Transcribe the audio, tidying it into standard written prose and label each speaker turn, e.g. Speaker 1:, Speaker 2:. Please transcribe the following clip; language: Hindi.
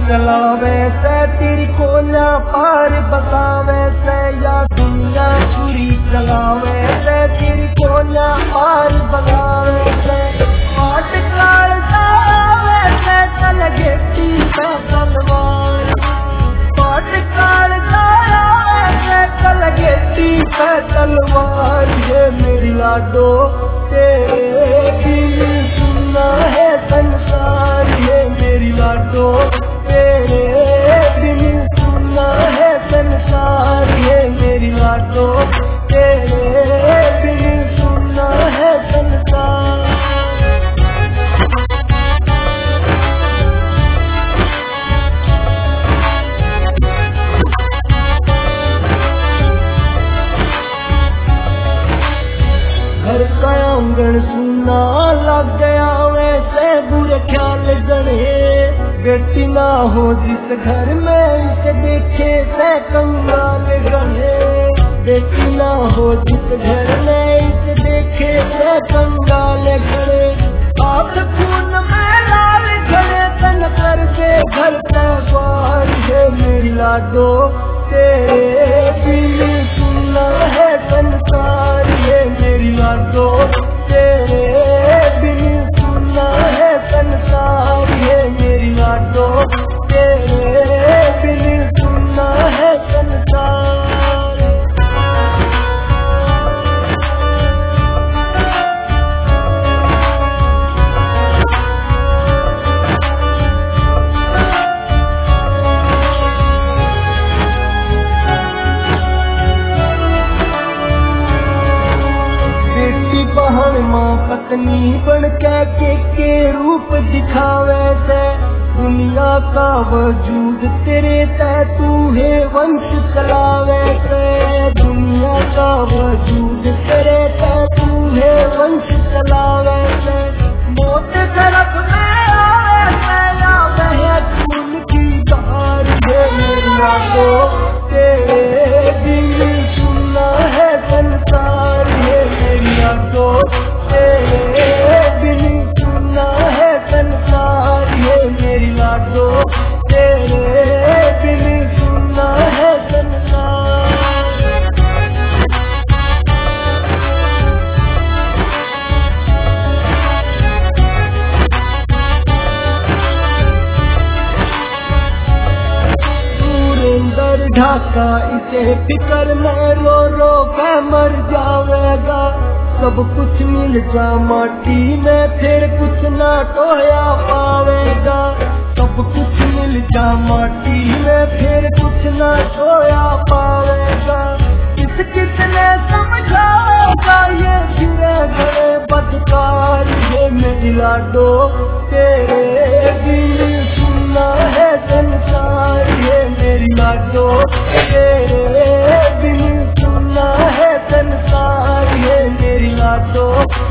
Speaker 1: चलावे से तेरी कोना पार बसावे से या दुनिया छुरी चलावे से तेरी कोना पार बसावे से पाट कार जावे से चल गेती से तलवार पाट कार जावे से चल गेती से तलवार ये मेरी लाडो तेरे दिल सुनना है संसार ये मेरी लाडो तेरे दिल सुनना है संसार ये मेरी लाडो तेरे दिल सुनना है संसार। घर का आंगन सुना लग गया वैसे बुरे ख्याल गढ़े बेटी ना हो जिस घर में इसे देखे से कंगाल गढ़े बेटी ना हो जिस घर में इसे देखे से कंगाल गढ़े आप खून में लाल गढ़े तन कर दे घर का बार है मेरी लाडो तेरे दिल सुनना है संसार ये मेरी लाडो तेरे दिल सुनना है संसार ये मेरी लाडो तेरे दिल सुनना है संसार। बहन माँ पत्नी बन के रूप दिखावे से दुनिया का वजूद तेरे तय तू है वंश चलावे से दुनिया का वजूद तेरे तय तू है वंश चलावे से मौत तरफ में आवे से या बहे खून की धार ये मेरी लाडो तेरे दिल सुनना है संसार ये मेरी लाडो तेरे दिल सुनना है संसार ये मेरी लाडो तेरे दिल सुनना है संसार। सुरेंद्र ढाका इसे फिकर में रो रो के मर जावेगा सब कुछ मिल जा माटी में फिर कुछ ना टोया पावेगा सब कुछ मिल जा माटी में फिर कुछ ना टोया पावेगा इस किसने समझाएगा ये गिरे गए बदकार ये मेरी लाडो तेरे दिल सुनना है संसार ये मेरी लाडो तेरे दिल सुनना है संसार ये मेरी लाडो